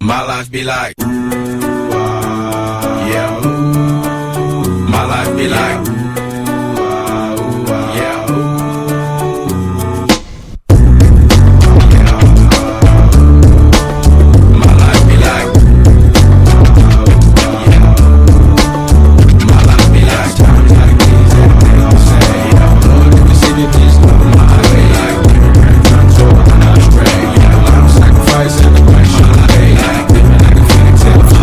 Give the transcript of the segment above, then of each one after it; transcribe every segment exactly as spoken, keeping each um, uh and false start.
My life be like, ooh, ah, yeah, ooh. My life be like, ooh, ah, ooh, ah, yeah, ooh. My life be like, yeah. My life be like times like these that they don't say, yeah. Lord, if you see me, please know my life be like, living turns over and I'm straight, yeah. I'm sacrificing the way my life be like, living like a phoenix in the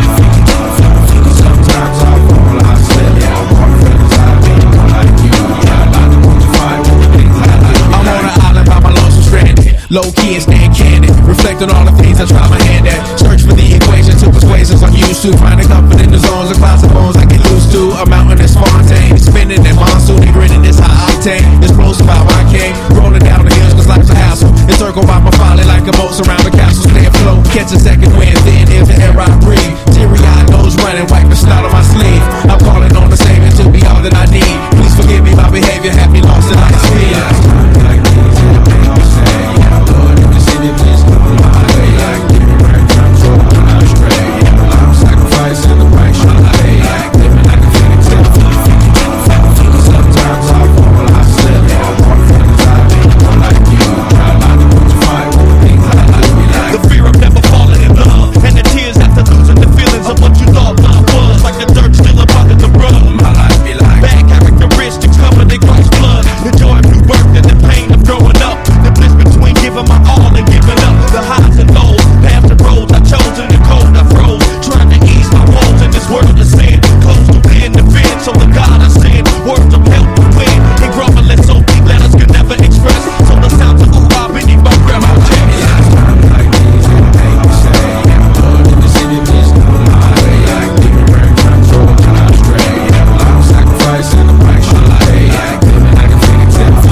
sometimes I fall, I slip, yeah. I'm more friends, I be more like you, yeah. I'm not the one to fight with the things I like. I'm on an island by my lonesome stranded, low key and staying candid, reflect on all the things I try my hand at, search for the equation to persuasions I'm used to, finding comfort in the zones of clouds and bones I get loose to, a mountain that's Fontaine, spinning in monsoon and grinning this high octane, explosive how I came, rolling down the hills cause life's a hassle, encircled by my folly like a moat surround the castle, stay afloat, catch a second wind, then is the air I breathe, teary-eyed nose running, wipe the snot on my sleeve, I'm calling on the Savior to be all that I need, please forgive me my behavior, have me lost in light speed. Like these that they don't say, yeah. Lord, if you see me, please know my way, like living right turns over and I'm straight, yeah. I'm sacrificing the right my life, like living like a phoenix in the sometimes I fall, I slip, yeah. I'm more friends, I be more like you, try not to put you fight with the things I like, be like the fear of never falling in love, and the tears after losing the feelings of what you thought love was, like the dirt still up under the rug. My life be like bad characteristics covered in Christ's blood, the joy of new birth and the pain of growing up, the bliss between giving my all and giving up, the highs and lows, past the roads I chose in the cold I froze, trying to ease my woes in this world of sin, close to win the fin, so the God I send, words of help to win, and grumbling so deep letters could never express, so the sounds of ooh ah beneath my breath my chest. Like these that they don't say, yeah. Lord, if you see me, please know my way, like living right turns over and I'm straight, yeah. I'm sacrificing the right my life, like living like a phoenix in the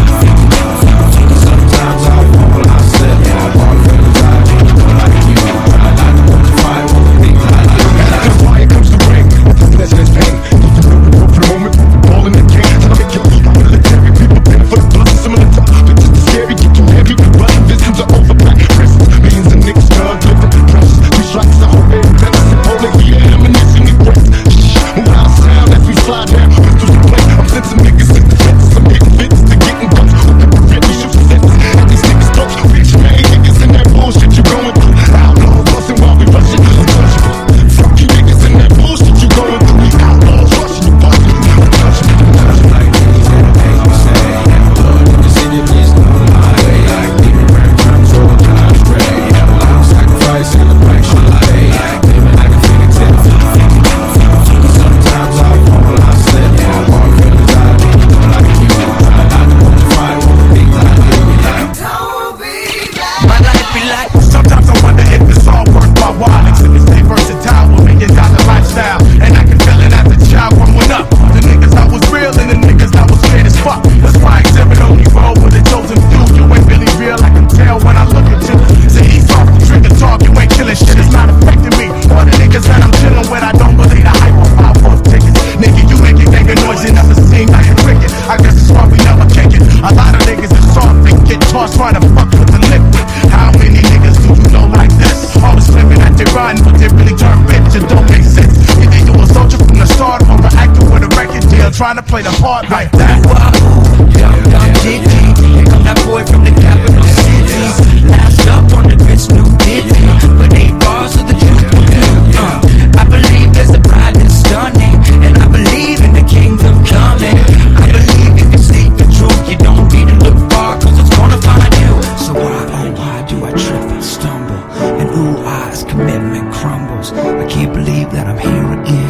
sometimes I fall, I slip, yeah. I'm more friends, I be more like you, try not to put you fight with the things I like. That's why it comes to ring, with the pleasure and pain. You know the for the moment, ball in the game. Trying to make your lead military, people paying for the blessing, similar to but just as scary, get too heavy, running visions are over black Christmas. Millions of niggas drug living, precious, two strikes, a whole bed, medicine, polar heat, ammunition, regrets. Move out of sound as we fly down, pistols and play. I'm sensing niggas in the fence, I'm hitting fits to getting guns. Who can prevent me shooting sense? At these niggas throats, rich made niggas in that bullshit you going through. Outlaws busting while we rushing, untouchable. Fuck you niggas in that bullshit you going through. Outlaws rushing, you busting, untouchable. Like these that they don't say, yeah. Lord, if you see me, please know my way, like living right turns over and I'm straight, yeah. I'm sacrificing the right my life, like living like a phoenix in the sometimes I fall, I slip, yeah. I'm more friends, I be more like you, try not to put you fight with the things I do, be like My life be like, Sometimes I wonder if it's all worth my while. Exhibit stay versatile with million dollar lifestyle. And I can feel it as a child growing up. The niggas that was real and the niggas that was straight as fuck. That's why Exhibit only roll with a chosen few. You ain't really real, I can tell when I look at you. Say he's off, trigger talk, you ain't killing shit, it's not affecting me. All the niggas that I'm chilling with, I don't believe the hype on five four tickets. Nigga, you make it banging noise, you never seen like a cricket. I guess it's why we never kick it. A lot of niggas is soft, they get tossed trying to fuck with the liquid. How many niggas do you know like this? Always claiming that they run, but they really turn bitch, it don't make sense. Either you a soldier from the start or an actor with a record deal, trying to play the part like that. Young, young Diddy, here come that boy from the capital cities. Last up on the bitch, new Diddy, but eight bars of the truth. Uh, I believe there's a bride that's stunning, and I believe in the kingdom coming. I believe if you seek the truth, you don't need to look far, cause it's gonna find you. So why, oh why do I trip and stumble, and ooh, eyes commitment crumbles. I can't believe that I'm here again.